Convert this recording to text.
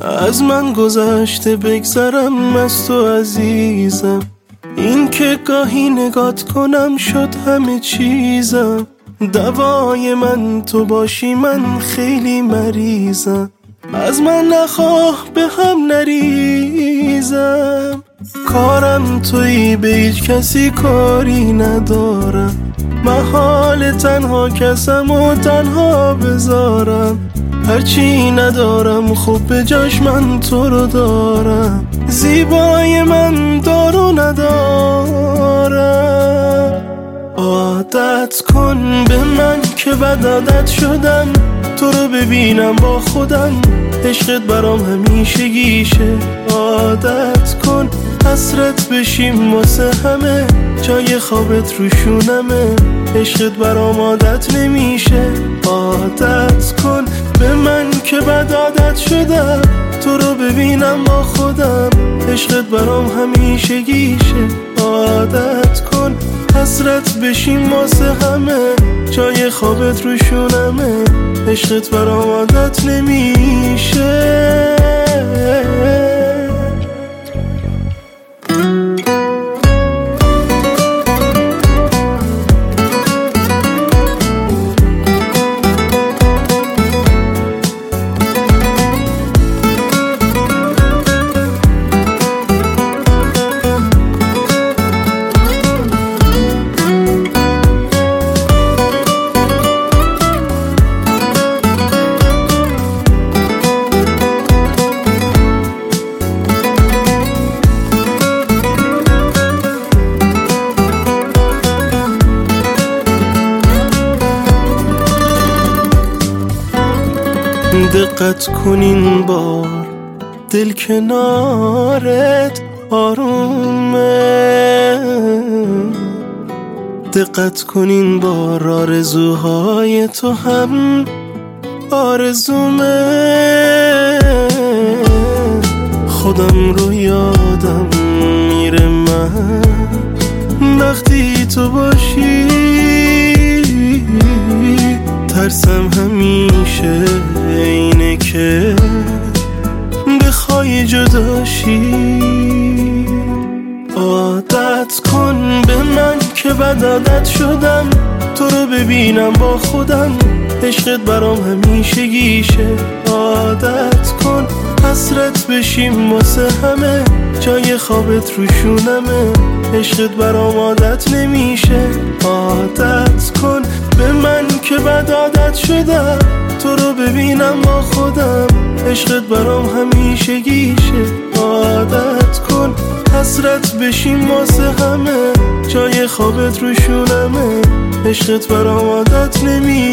از من گذشته بگذرم از تو عزیزم. این که گاهی نگات کنم شد همه چیزم. دوای من تو باشی من خیلی مریضم. از من نخواه به هم نریزم. کارم تویی به هیچ کسی کاری ندارم. محال تنها کسم و تنها بذارم. هرچی ندارم خب به جاش من تو رو دارم. زیبای من دارو ندارم. عادت کن به من که بد عادت شدم. تو رو ببینم با خودم عشقت برام همیشگیشه. عادت کن حسرت بشیم واسه همه. جای خوابت روشونمه. عشقت برام عادت نمیشه. عادت کن به من که بد عادت شدم. تو رو ببینم با خودم عشقت برام همیشگیشه. عادت کن حسرت بشیم واسه همه. جای خوابت روشونمه. عشقت برام عادت نمیشه. دقت کن این بار دل کنارت آرومه. دقت کن این بار آرزوهای تو هم آرزومه. خودم رو یادم میره من وقتی تو باشی. ترسم همیشه اینه که بخوای جداشی. عادت کن به من که بد عادت شدم. تو رو ببینم با خودم عشقت برام همیشگیشه. عادت کن حسرت بشیم واسه همه. جای خوابت روشونمه. عشقت برام عادت نمیشه. عادت کن به من که بد عادت شدم. تو رو ببینم با خودم عشقت برام همیشگیشه. عادت کن حسرت بشیم واسه همه. جای خوابت روشونمه. عشقت برام عادت نمیشه.